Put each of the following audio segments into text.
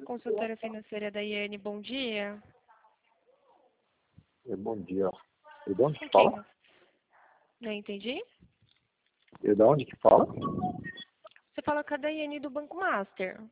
consultora financeira da IN, bom dia. Bom dia. E de onde Com que quem? fala? Não entendi? E de onde que fala? Você fala com a Daiane do Banco Master.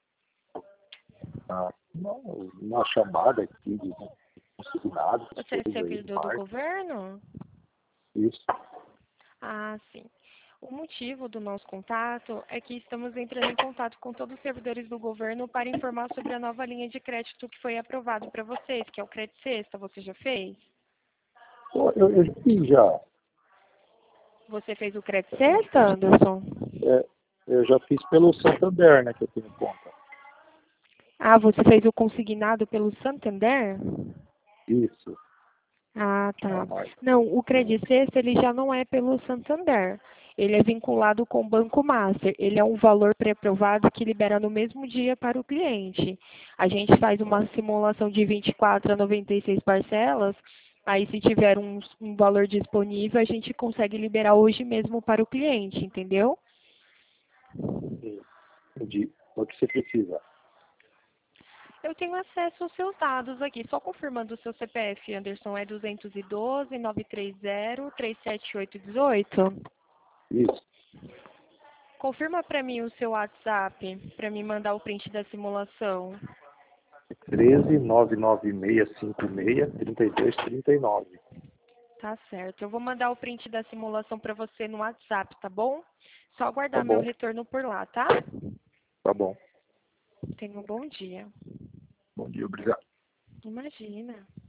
Ah, não, uma chamada aqui de consignados, Você é coisa aí, servidor do parte. governo? Isso. Ah, sim. O motivo do nosso contato é que estamos entrando em contato com todos os servidores do governo para informar sobre a nova linha de crédito que foi aprovado para vocês, que é o Crédito Sexta. Você já fez? Pô, eu fiz já. Você fez o Crédito Sexta, Anderson? Eu já fiz pelo Santander, né, que eu tenho conta. Ah, você fez o consignado pelo Santander? Isso. Ah, tá. Mas, Não, o Credit Sexta, ele já não é pelo Santander. Ele é vinculado com o Banco Master. Ele é um valor pré-aprovado que libera no mesmo dia para o cliente. A gente faz uma simulação de 24 a 96 parcelas. Aí, se tiver um valor disponível, a gente consegue liberar hoje mesmo para o cliente, entendeu? entendi. O que você precisa? Eu tenho acesso aos seus dados aqui. Só confirmando o seu CPF, Anderson, é 212-930-37818? Isso. Confirma para mim o seu WhatsApp, para me mandar o print da simulação. 13 99656 3239. Tá certo. Eu vou mandar o print da simulação para você no WhatsApp, tá bom? Só Tá aguardar meu bom, retorno por lá, tá? tá bom. Tenha um bom dia. Bom dia, obrigado. Imagina.